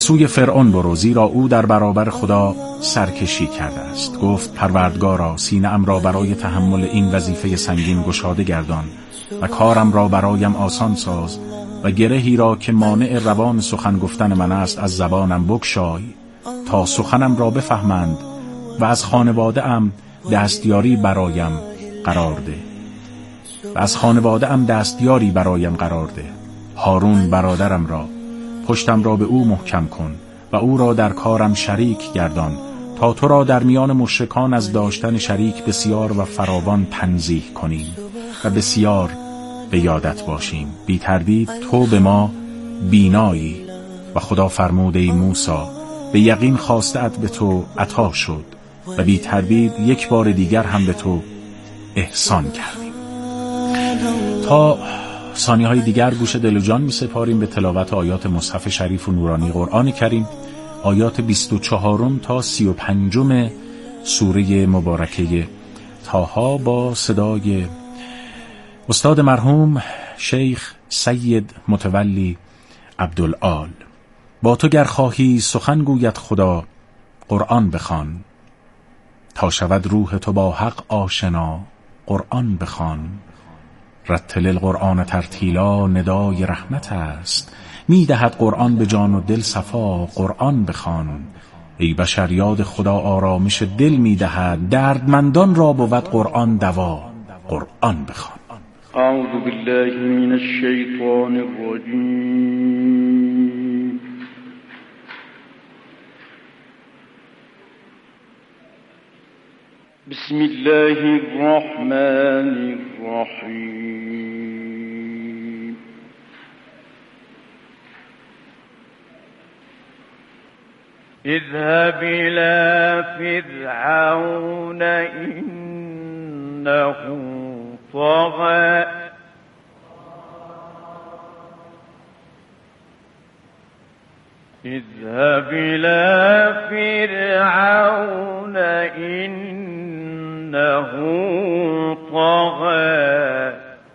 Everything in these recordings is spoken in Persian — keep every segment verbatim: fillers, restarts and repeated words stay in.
سوی فرعون برو، زیرا او در برابر خدا سرکشی کرده است. گفت پروردگارا، سینه ام را برای تحمل این وظیفه سنگین گشاده گردان و کارم را برایم آسان ساز و گرهی را که مانع روان سخن گفتن من است از زبانم بگشای تا سخنم را بفهمند و از خانواده ام دستیاری برایم قرار ده و از خانواده ام دستیاری برایم قرار ده. هارون برادرم را پشتم را به او محکم کن و او را در کارم شریک گردان تا تو را در میان مشرکان از داشتن شریک بسیار و فراوان تنزیه کنیم و بسیار به یادت باشیم. بی تردید تو به ما بینایی. و خدا فرمود ای موسی، به یقین خواسته‌ات به تو عطا شد و بی تردید یک بار دیگر هم به تو احسان کردیم. تا ثانیه های دیگر گوش دل و جان می سپاریم به تلاوت آیات مصحف شریف و نورانی قرآن کریم، آیات بیست و چهارم تا سی و پنجم سوره مبارکه طه با صدای استاد مرحوم شیخ سید متولی عبدالآل. با تو گر خواهی سخن گوید خدا، قرآن بخوان تا شود روح تو با حق آشنا. قرآن بخوان رتل القرآن ترتیلا، ندای رحمت است، میدهد قرآن به جان و دل صفا. قرآن بخوان ای بشر، یاد خدا آرامش دل میدهد، دردمندان را بود قرآن دوا. قرآن بخوان. اعوذ بالله من الشیطان الرجیم. بسم الله الرحمن الرحیم. اذهب إلى فرعون إنه طغى اذهب إلى فرعون إنه طغى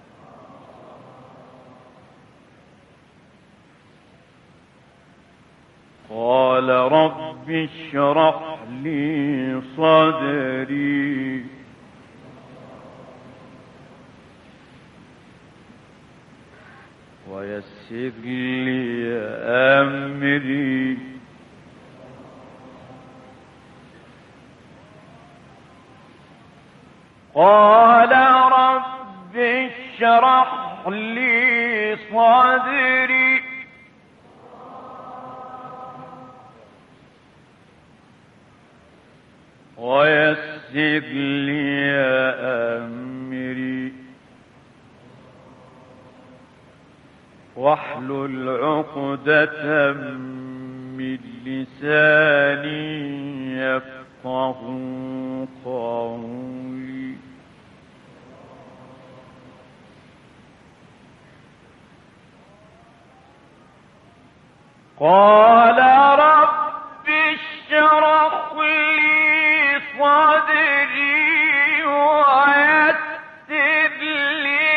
قال رب اشرح لي صدري ويسر لي أمري قال رب اشرح لي صدري ويسر لي أمري واحلل عقدة من لساني يفقه قولي قال رب اشرح لي صدري ويسر لي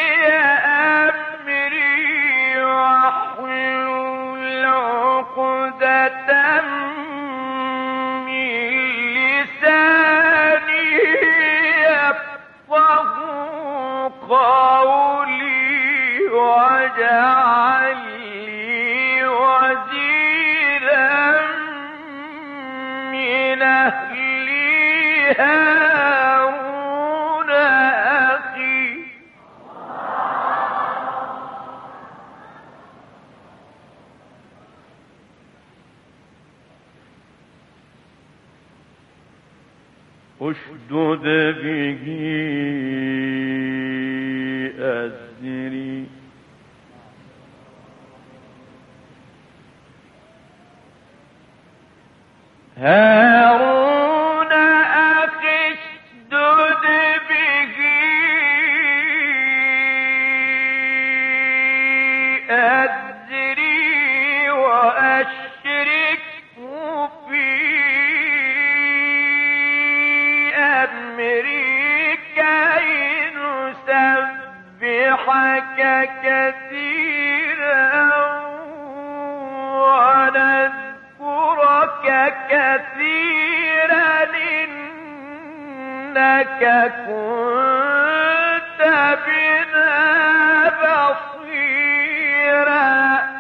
أمري واحلل عقدة من لساني يفقه قولي واجعل لي وزيرا من أهلي هارون أخي اشدد به أزري هارون أخي اشدد به أزري وأشركه في أمري كي نسبحك كثيرا ونذكرك كثيرا إنك كنت بنا بصيرا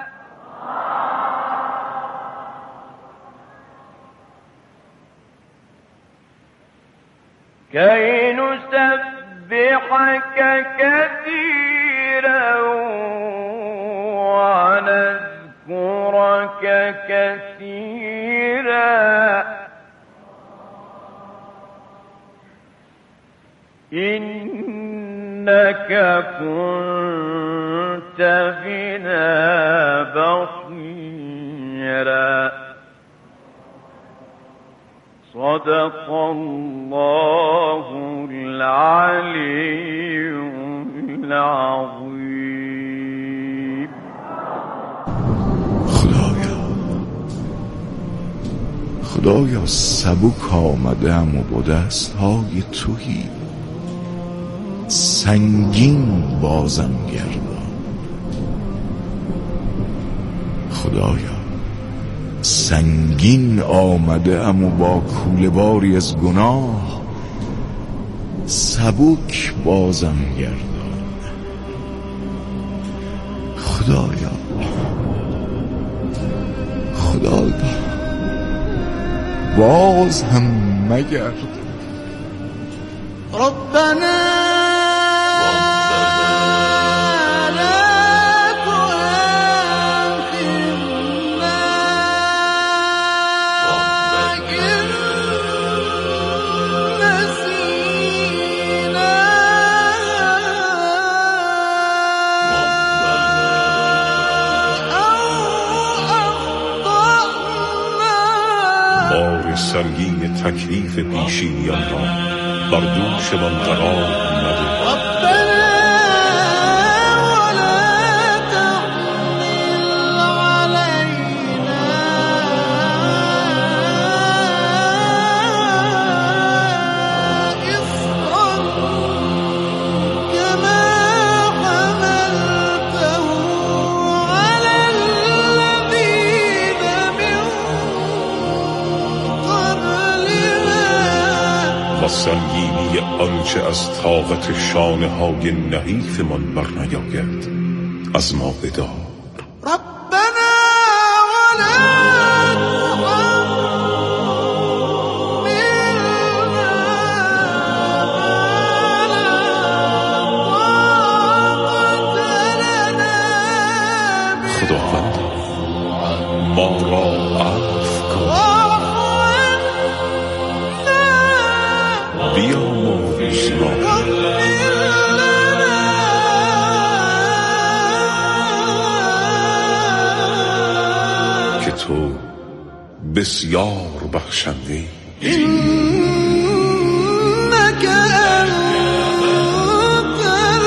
كي نسبحك كثيرا ونذكرك كثيرا إنك كنت بنا بصيرا صدق الله العلي العظيم. خدایا خدایا سبک آمدم و با دستهای تویی سنگین بازم گردان. خدایا سنگین آمده ام و با کوله باری از گناه سبک بازم گردان. خدایا خدایا باز هم مگرد. ربنا سنگین تکلیف پیشینیان را بر دوشمان قرار آمده. سنگینی آنچه از طاقت شانه های نحیف من بر نیاید از ما بدار. ربنا ولا خداوند ما را عفو کن. بیامرز ما که تو بسیار بخشنده. إنك أنت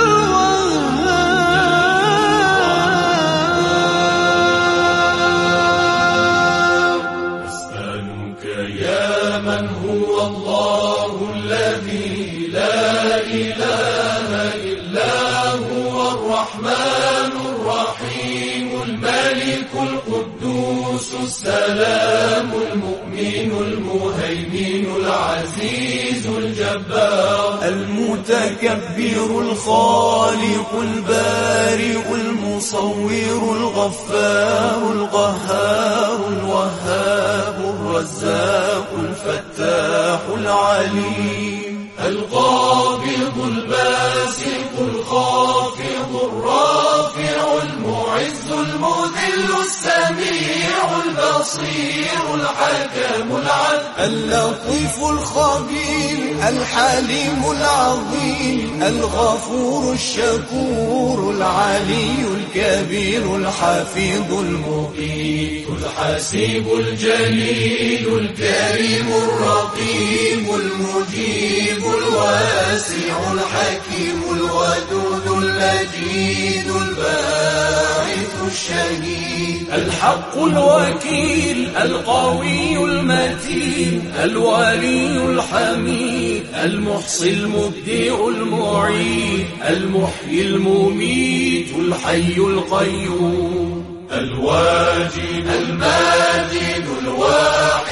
الوهاب. أسألك يا من هو الله الذي لا إله إلا هو الرحمن الرحيم الملك القدوس السلام المؤمن المهيمن العزيز الجبار المتكبر الخالق البارئ المصور الغفار القهار الوهاب الرزاق الفتاح العليم القابض الباسط الخافض الرافع المعز المذل السميع البصير الحكم العدل اللطيف الخبير الحليم العظيم الغفور الشكور العلي الكبير الحفيظ المقيت الحسيب الجليل الكريم الرقيب المجيب الواسع الحكيم الودود المجيد الباعث الشهيد الحق الوكيل القوي المتين الولي الحميد المحصي المبدئ المعيد المحيي المميت الحي القيوم الواجد الماجد الواحد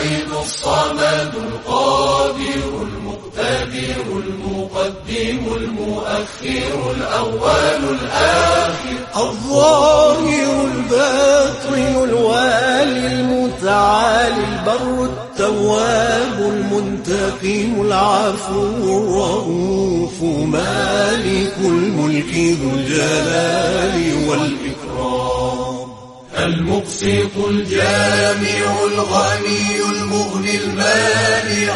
الصمد القادر المقتدر المقدم المؤخر الأول الآخر الظاهر الباطن الوالي المتعالي البر التواب المنتقم العفو الرؤوف مالك الملك ذو الجلال والإكرام المقسط الجامع الغني المغني المانع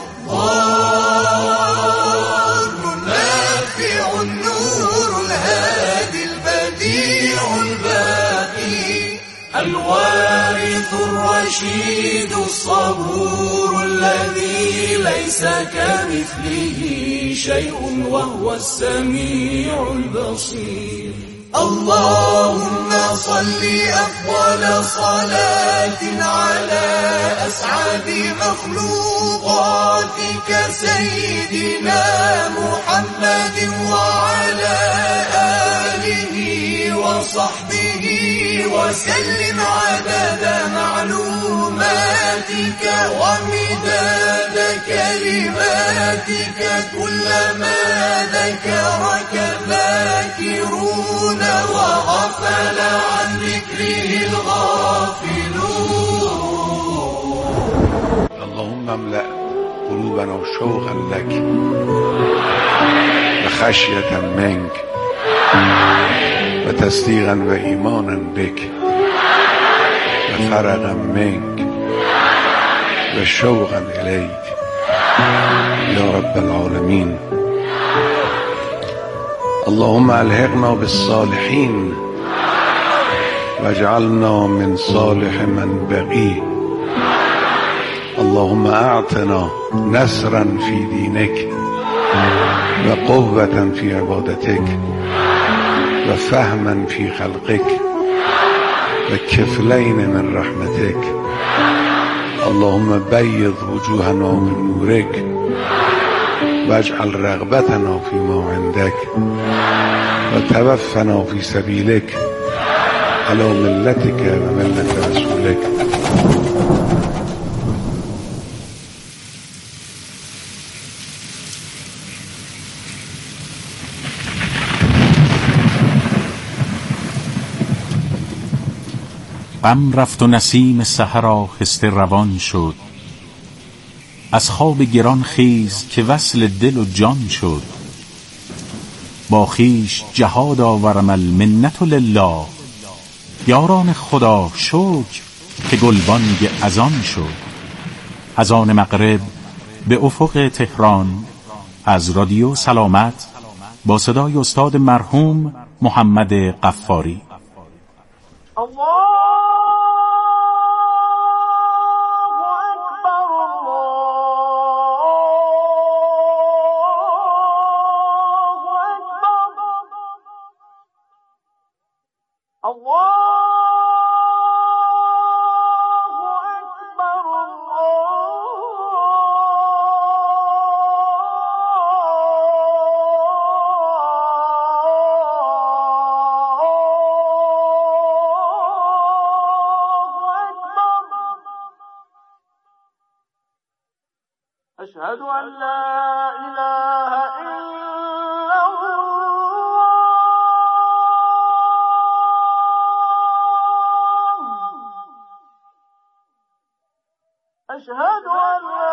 الضار النافع النور الهادي البديع الباقي الوارث الرشيد الصبور الذي ليس كمثله شيء وهو السميع البصير اللهم صل أفضل صلاة على أسعد مخلوقاتك سيدنا محمد وعلى آله وصحبه وسلم عدد معلوماتك ومداد كلماتك كلما ذكرك الذاكرون وغفل عن ذكره الغافلون اللهم املأ قلوبنا شوقا لك وخشية منك وتصديقا وإيمانا بك وفرغا منك وشوقا إليك يا رب العالمين اللهم ألحقنا بالصالحين واجعلنا من صالح من بقي اللهم أعطنا نصرا في دينك وقوة في عبادتك وفهما في خلقك وكفلين من رحمتك اللهم بيض وجوهنا من نورك واجعل رغبتنا فيما عندك وتوفنا في سبيلك على ملتك وملة رسولك غم رفت و نسیم سحر آهسته روان شد، از خواب گران خیز که وصل دل و جان شد. با خویش جهاد آورم المنت لله، یاران خدا شکر که گلبانگ اذان شد. از آن مغرب به افق تهران از رادیو سلامت با صدای استاد مرحوم محمد غفاری. أشهد أن لا إله إلا الله أشهد أن لا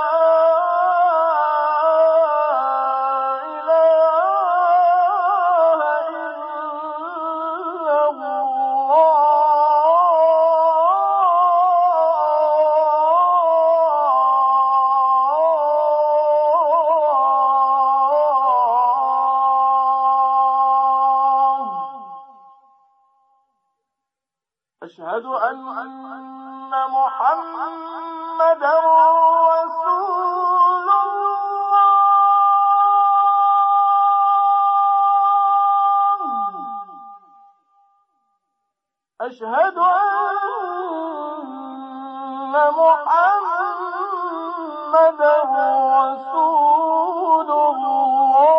أشهد أن محمدا رسول الله أشهد أن محمدا رسول الله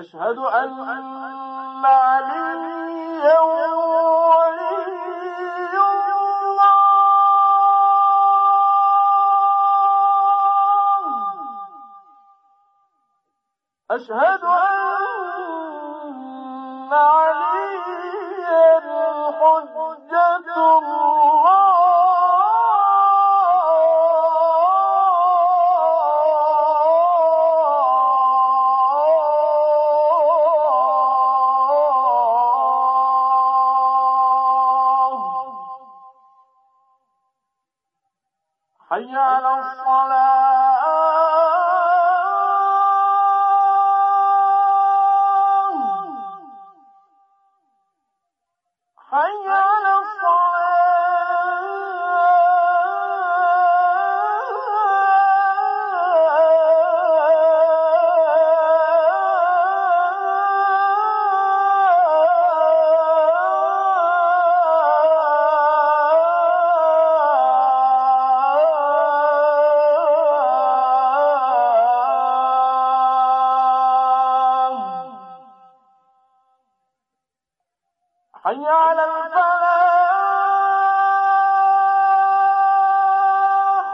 أشهد أن عليا ولي الله أشهد أن عليا حجة الله حي على الصلاة حي على حي على الفلاح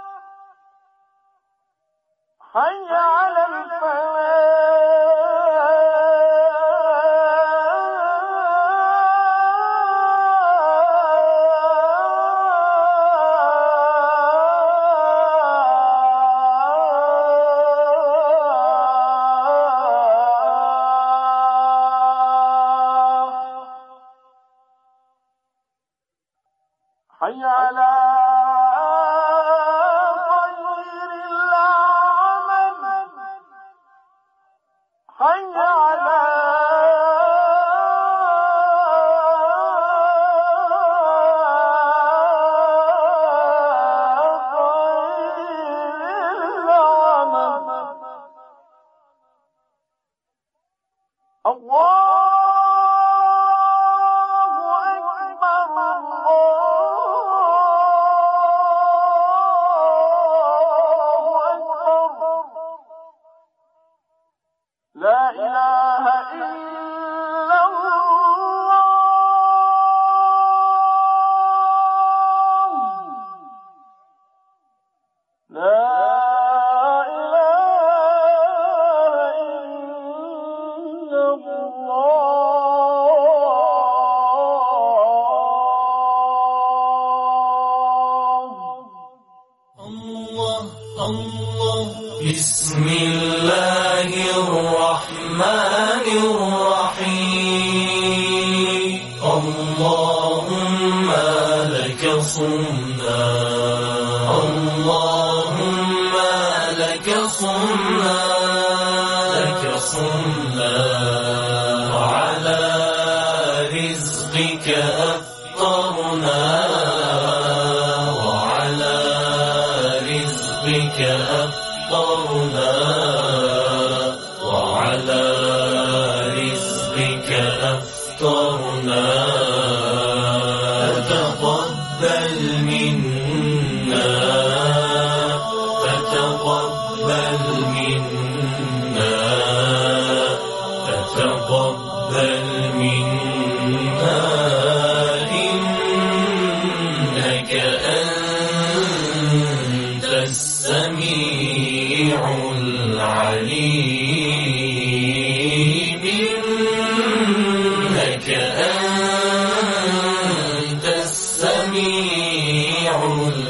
حي على حي على خير العمل حي على خير العمل الله لا إله إلا الله لا إله إلا الله الله بسم الله الرحمن الرحيم اللهم لك صمنا اللهم لك صمنا لك صمنا وعلى رزقك أفطرنا وعلى رزقك أفطرنا وعلى رزقك أفطرنا فتقبل منا فتقبل منا فتقبل منا إنك أنت السميع العليم إنك أنت السميع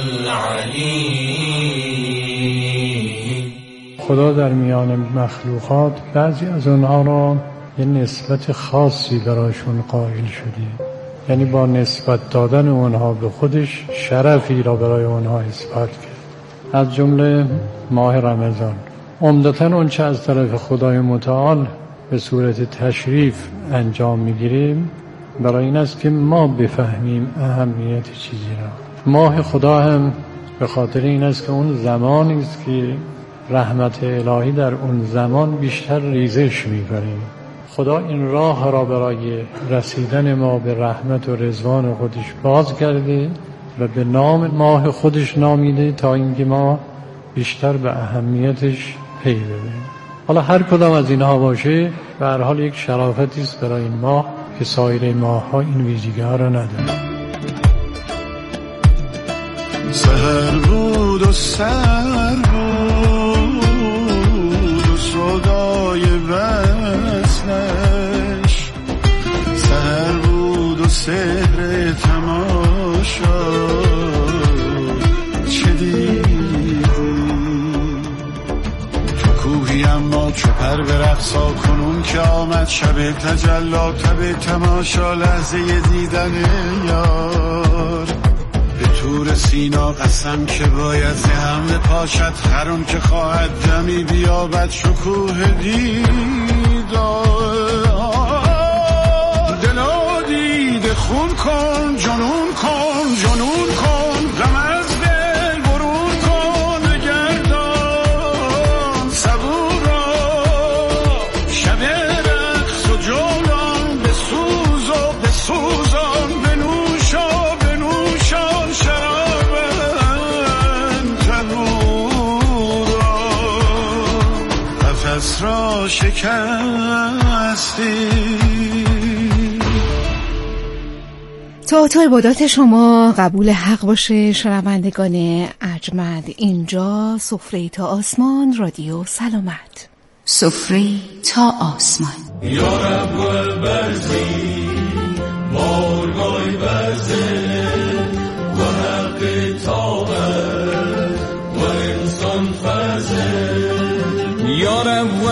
العليم. خدا در میان مخلوقات بعضی از اونها را یه نسبت خاصی برایشون قائل شده، یعنی با نسبت دادن اونها به خودش شرفی را برای اونها اثبات کرد. از جمله ماه رمضان عمدتاً اون چه از طرف خدای متعال به صورت تشریف انجام میگیریم برای این است که ما بفهمیم اهمیت چیزی را. ماه خدا هم به خاطر این است که اون زمانی است که رحمت الهی در اون زمان بیشتر ریزش می‌کنه. خدا این راه را برای رسیدن ما به رحمت و رضوان خودش باز کرده و به نام ماه خودش نامیده تا اینکه ما بیشتر به اهمیتش پی ببریم. حالا هر کدام از اینها باشه به هر حال یک شرافتی است برای این ماه که سایر ماه‌ها این ویژگی‌ها را نداره. سحر بود و سر بود و صدای وصلش، سحر بود و سحر تماشا چه دیدی تو کوهی اما چو پر به رقصا کنون که آمد شب تجلا تب تماشا لحظه دیدن یار تور سینا قسم که باید ز همه پاشد هرون که خواهد دمی بیابد شکوه دیدار دلا دیده خون کن جنون کن جنون کن غم از دل برون کن بگردان صبورا شب رقص و جولان بسوز و بسوزان بنوشا بنوشان شراب تنورا قفس را شکستی. تا تا عبادات شما قبول حق باشه شنوندگان ارجمند. اینجا سفره تا آسمان رادیو سلامت. سفره تا آسمان. یا رب البرزی بارگاه برزه و حق طاقت و انسان فرزه یا رب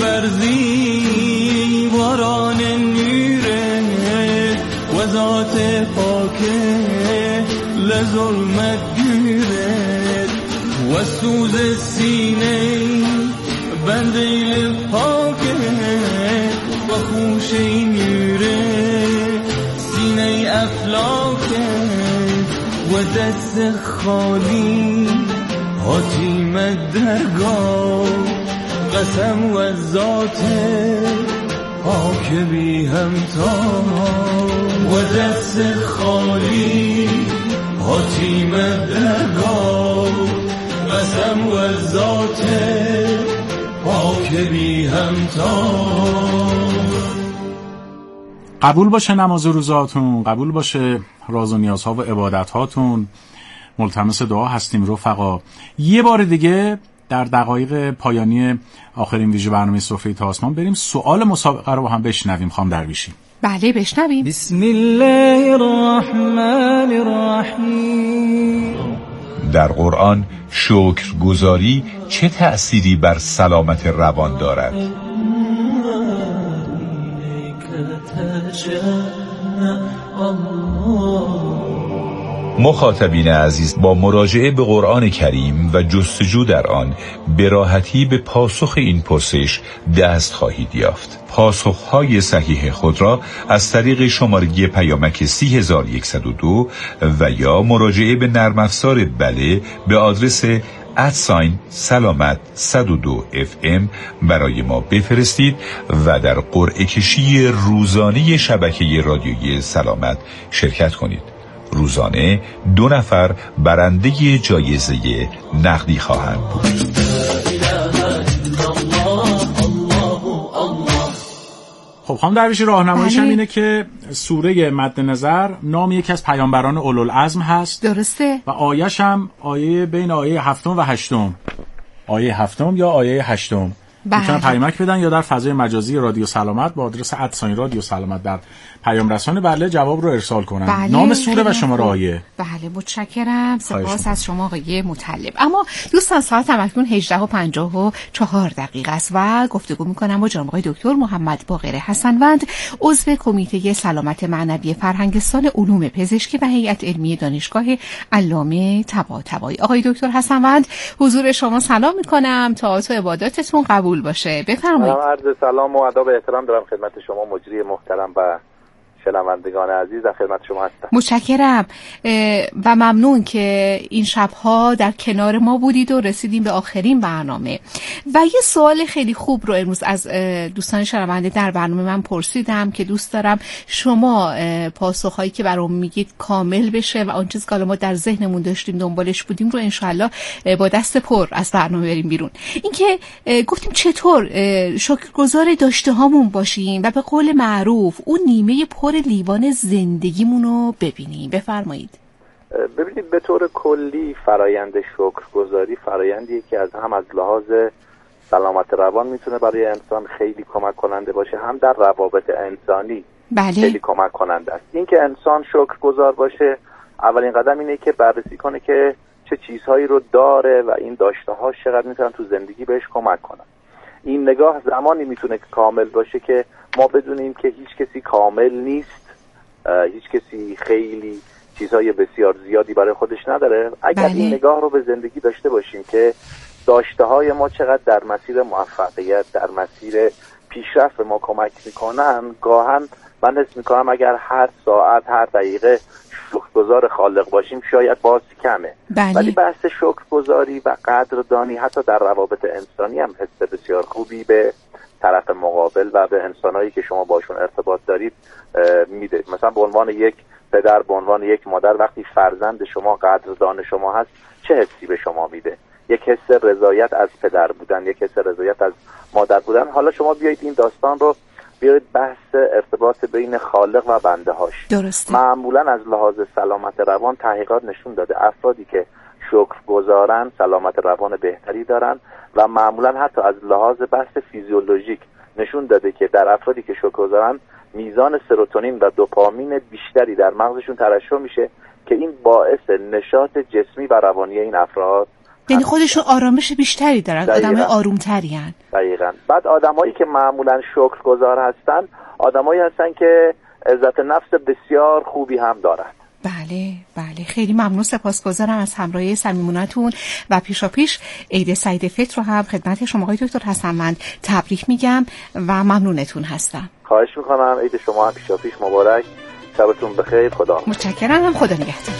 البرزی باران نوره و ذات پاکه لظلمت گیره و سوز سینه بنده پاکه و خوش نوره سینه افلاکه و دست خالی حاتیم درگاه قسم و ذات پاک بی همتا و دست خالی حاتیم درگاه قسم و ذات پاک بی همتا. قبول باشه نماز و روزاتون، قبول باشه راز و نیازها و عبادتهاتون. ملتمس دعا هستیم رفقا. یه بار دیگه در دقایق پایانی آخرین ویژه برنامه سفره تا آسمان بریم سوال مسابقه رو با هم بشنویم. خانم درویشی. بله بشنویم. بسم الله الرحمن الرحیم. در قرآن شکرگزاری چه تأثیری بر سلامت روان دارد؟ مخاطبین عزیز، با مراجعه به قرآن کریم و جستجو در آن به راحتی به پاسخ این پرسش دست خواهید یافت. پاسخهای صحیح خود را از طریق شماره پیامک سی هزار و صد و دو و یا مراجعه به نرم افزار بله به آدرس ادساین سلامت صد و دو اف ام برای ما بفرستید و در قرعه کشی روزانه شبکه رادیویی سلامت شرکت کنید. روزانه دو نفر برنده جایزه نقدی خواهند بود. خب خانم درویشی، راهنماییش هم اینه که سوره مد نظر نام یکی از پیامبران اولوالعزم هست. درسته. و آیش هم آیه بین آیه هفتم و هشتم، آیه هفتم یا آیه هشتم. میتونن پیامک بدن یا در فضای مجازی رادیو سلامت با آدرس ادساین رادیو سلامت در پیام رسان بله جواب رو ارسال کنن. بله، نام سوره و شماره آیه. بله متشکرم. سپاس از شما آقای مطلب. اما دوستان ساعت هم اکنون هجده و پنجاه و چهار دقیقه است و گفتگو میکنم با جناب آقای دکتر محمد باقر حسنوند، عضو کمیته سلامت معنوی فرهنگستان علوم پزشکی و هیئت علمی دانشگاه علامه طباطبایی. آقای دکتر حسنوند، حضور شما سلام میکنم، طاعات و عباداتتون قبول باشه. بفرمایید. عرض سلام و ادب و احترام دارم خدمت شما مجری محترم و شنوندگان عزیز در خدمت شما هستم. متشکرم و ممنون که این شبها در کنار ما بودید و رسیدیم به آخرین برنامه. و یه سوال خیلی خوب رو امروز از دوستان شنونده در برنامه من پرسیدم که دوست دارم شما پاسخهایی که برام میگید کامل بشه و آن چیزی که ما در ذهنمون داشتیم دنبالش بودیم رو انشالله با دست پر از برنامه بریم بیرون. اینکه گفتیم چطور شکرگزار داشته هامون باشیم و به قول معروف اون نیمه پر لیوان زندگیمون رو ببینیم. بفرمایید. ببینید به طور کلی فرایند شکرگزاری فرایندیه که از هم از لحاظ سلامت روان میتونه برای انسان خیلی کمک کننده باشه، هم در روابط انسانی بله. خیلی کمک کننده است. این که انسان شکرگزار باشه اولین قدم اینه که بررسی کنه که چه چیزهایی رو داره و این داشته‌هاش چقدر میتونن تو زندگی بهش کمک کنن. این نگاه زمانی میتونه کامل باشه که ما بدونیم که هیچ کسی کامل نیست، هیچ کسی خیلی چیزهای بسیار زیادی برای خودش نداره. اگر بله. این نگاه رو به زندگی داشته باشیم که داشته‌های ما چقدر در مسیر موفقیت، در مسیر پیشرفت ما کمک میکنن، گاهن من حس میکنم اگر هر ساعت هر دقیقه شکرگزار خالق باشیم شاید باز کمه. بله. ولی بحث شکرگزاری و قدردانی حتی در روابط انسانی هم حس بسیار خوبی به طرف مقابل و به انسانایی که شما باشون ارتباط دارید میده. مثلا به عنوان یک پدر، به عنوان یک مادر، وقتی فرزند شما قدردان شما هست چه حسی به شما میده؟ یک حس رضایت از پدر بودن، یک حس رضایت از مادر بودن. حالا شما بیایید این داستان رو بیایید بحث ارتباط بین خالق و بنده هاش. درسته. معمولا از لحاظ سلامت روان تحقیقات نشون داده افرادی که شکرگزارن سلامت روان بهتری دارن و معمولا حتی از لحاظ بحث فیزیولوژیک نشون داده که در افرادی که شکرگزارن میزان سروتونین و دوپامین بیشتری در مغزشون ترشح میشه که این باعث نشاط جسمی و روانی این افراد، یعنی خودشون آرامش بیشتری دارن، آدمای آرومتری هستن. دقیقاً. بعد آدمایی که معمولاً شکرگزار هستن آدمایی هستن که عزت نفس بسیار خوبی هم دارن. بله بله، خیلی ممنون، سپاسگزارم از همراهی صمیمانه‌تون و پیشاپیش عید سعید فطر رو هم خدمت شما آقای دکتر حسنوند تبریک میگم و ممنونتون هستم. خواهش میکنم. عید شما هم پیشاپیش مبارک. شبتون بخیر. خدا متشکرم. هم خدا نگهدار.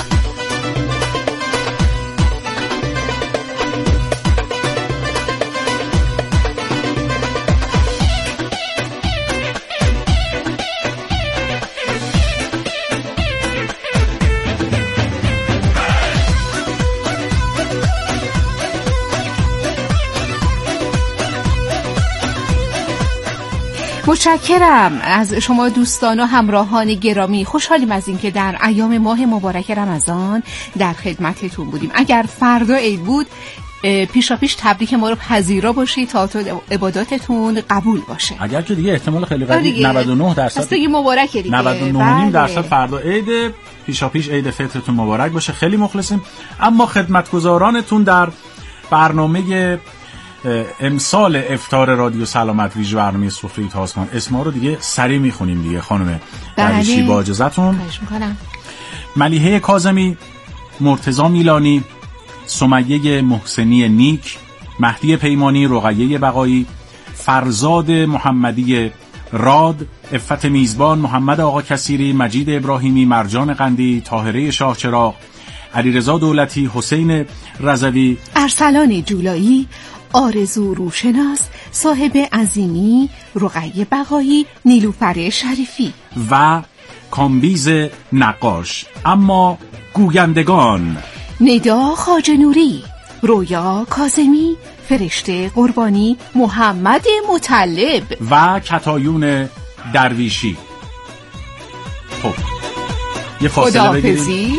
متشکرم از شما دوستان و همراهان گرامی. خوشحالیم از اینکه در ایام ماه مبارک رمضان در خدمتتون بودیم. اگر فردا عید بود پیشا پیش تبریک ما رو پذیرا باشید تا عباداتتون قبول باشه. اگر که دیگه احتمال خیلی قوی نود و نه درصد دیگه مبارکه دیگه. نود و نه و نیم درصد فردا عید. پیشا پیش عید فطرتون مبارک باشه. خیلی مخلصیم. اما خدمتگزارانتون در برنامه امسال افطار رادیو سلامت ویژه برنامه سفره تاسمان اسما رو دیگه سریع میخونیم دیگه خانم درویشی با اجازهتون. ملیحه کاظمی، مرتضی میلانی، سمیه محسنی نیک، مهدی پیمانی، رقیه بقایی، فرزاد محمدی راد، عفت میزبان، محمد آقا کثیری، مجید ابراهیمی، مرجان قندی، طاهره شاهچراغ، علیرضا دولتی، حسین رضوی، ارسلان جولایی، آرزو روشناس، صاحب عظیمی، رقیه بقایی، نیلوفر شریفی و کامبیز نقاش. اما گویندگان ندا خواجه نوری، رویا کاظمی، فرشته قربانی، محمد مطلب و کتایون درویشی. خب یه فاصله بگیریم.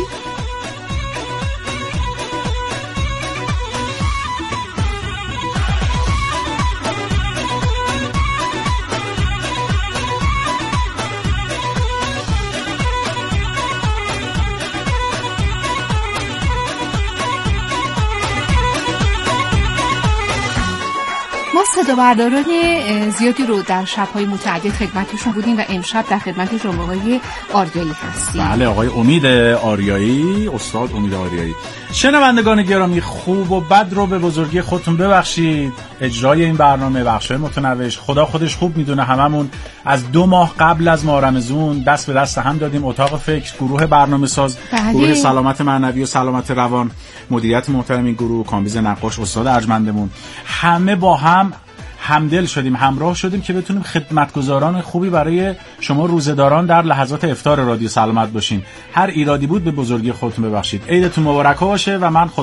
صدا برداران زیادی رو در شب‌های متعدد خدمتشون بودیم و امشب در خدمت جناب آقای آریایی هستیم. بله، آقای امید آریایی، استاد امید آریایی. شنوندگان گرامی، خوب و بد رو به بزرگی خودتون ببخشید. اجرای این برنامه بخشای متنوعش خدا خودش خوب میدونه. هممون از دو ماه قبل از ماه رمضان دست به دست هم دادیم. اتاق فکر، گروه برنامه ساز، گروه سلامت معنوی و سلامت روان، مدیریت محترم این گروه، کامبیز نقاش، استاد ارجمندمون، همه با هم همدل شدیم، همراه شدیم که بتونیم خدمتگزاران خوبی برای شما روزه‌داران در لحظات افطار رادیو سلامت باشیم. هر ایرادی بود به بزرگی خودتون ببخشید. عیدتون مبارک باشه و من خدا